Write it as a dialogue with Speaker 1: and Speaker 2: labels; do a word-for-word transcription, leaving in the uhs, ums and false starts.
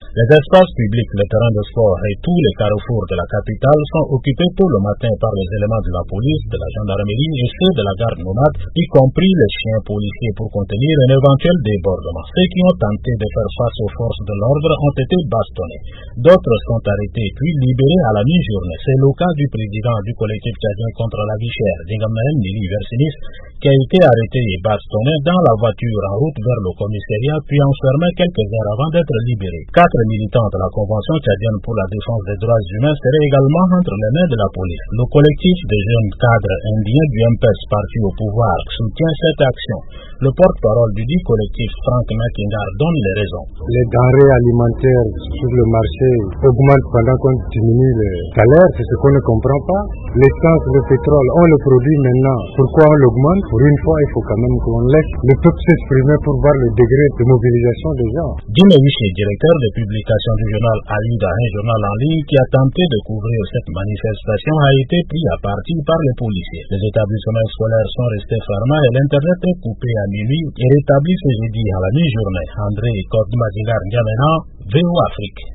Speaker 1: Les espaces publics, les terrains de sport et tous les carrefours de la capitale sont occupés tôt le matin par les éléments de la police, de la gendarmerie et ceux de la garde nomade, y compris les chiens policiers pour contenir un éventuel débordement. Ceux qui ont tenté de faire face aux forces de l'ordre ont été bastonnés. D'autres sont arrêtés puis libérés à la mi-journée. C'est le cas du président du collectif tchadien contre la vie chère, Dingamael Nili Versinis, qui a été arrêté et bastonné dans la voiture en route vers le commissariat puis enfermé quelques heures avant d'être libéré. Quatre militants de la Convention tchadienne pour la défense des droits humains seraient également entre les mains de la police. Le collectif des jeunes cadres indiens du M P S parti au pouvoir soutient cette action. Le porte-parole du dit collectif, Frank Makingar, donne les raisons.
Speaker 2: Les denrées alimentaires sur le marché augmentent pendant qu'on diminue les salaires, c'est ce qu'on ne comprend pas. L'essence, le pétrole, on le produit maintenant. Pourquoi on l'augmente? Pour une fois, il faut quand même qu'on laisse le peuple s'exprimer pour voir le degré de mobilisation des gens.
Speaker 1: Jimmy Wiché, directeur de publication du journal Aïda, un journal en ligne qui a tenté de couvrir cette manifestation, a été pris à partie par les policiers. Les établissements scolaires sont restés fermés et l'internet est coupé à minuit et rétabli ce jeudi à la mi-journée. André Kodmadingar N'Djamena, V O Afrique.